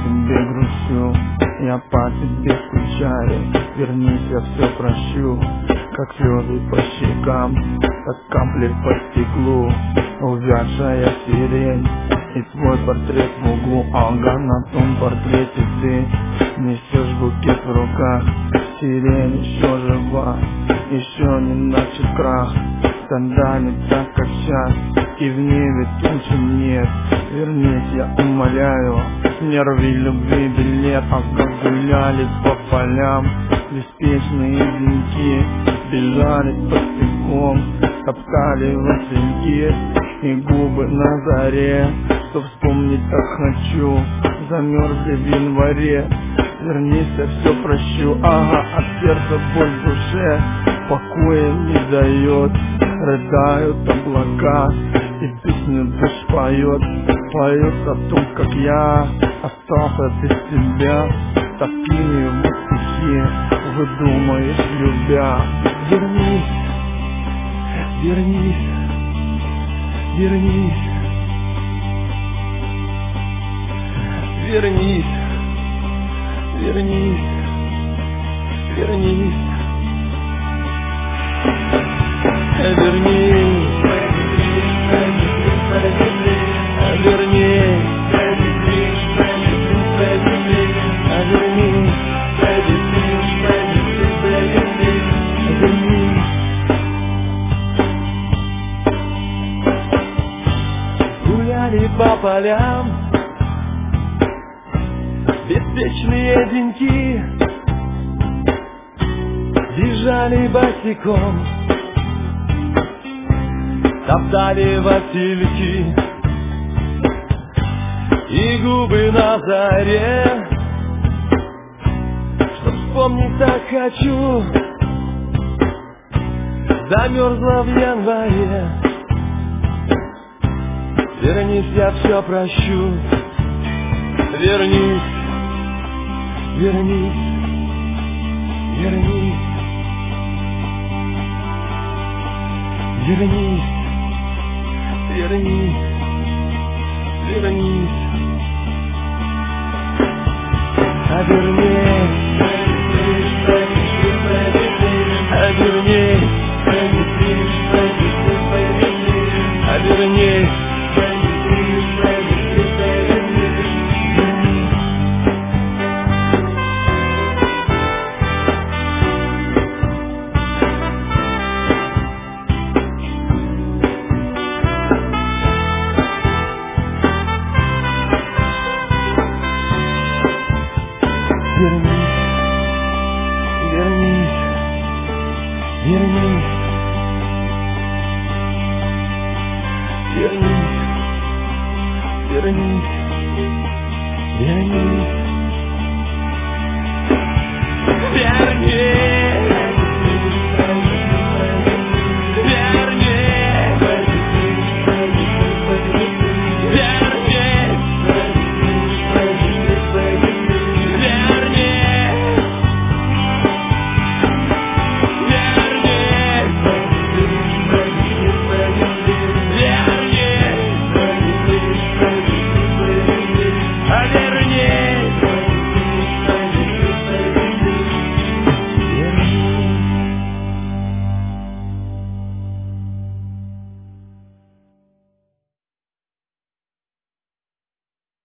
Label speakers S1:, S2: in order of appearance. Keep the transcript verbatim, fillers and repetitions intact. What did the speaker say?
S1: тебе грущу, я по тебе скучаю. Вернись, я все прощу, как слезы по щекам, как капли по стеклу. Увядшая сирень и твой портрет в углу. Ага, на том портрете ты несешь букет в руках. Сирень еще жива, еще не начат крах. Тогда не так, как сейчас, и в небе тучи нет. Вернись, я умоляю, не рви любви билет. А как гуляли по полям беспечные деньки, бежали под песком, топтали васильки и губы на заре. Что вспомнить так хочу, замерзли в январе. Вернись, я все прощу, ага, от сердца боль в душе покоя не дает. Рыдают облака, и песню дождь поет. Поет о том, как я остался без тебя. Такие вот стихи выдумаешь, любя. Вернись, вернись, вернись, вернись, вернись, вернись, вернись, вернись, гуляли по полям беспечные деньки, бежали босиком, топтали васильки и губы на заре. Что вспомнить так хочу, замерзла в январе. Вернись, я все прощу. Вернись, вернись, вернись, вернись, вернись, вернись, а вернись, а вернись, а вернись. Вернись.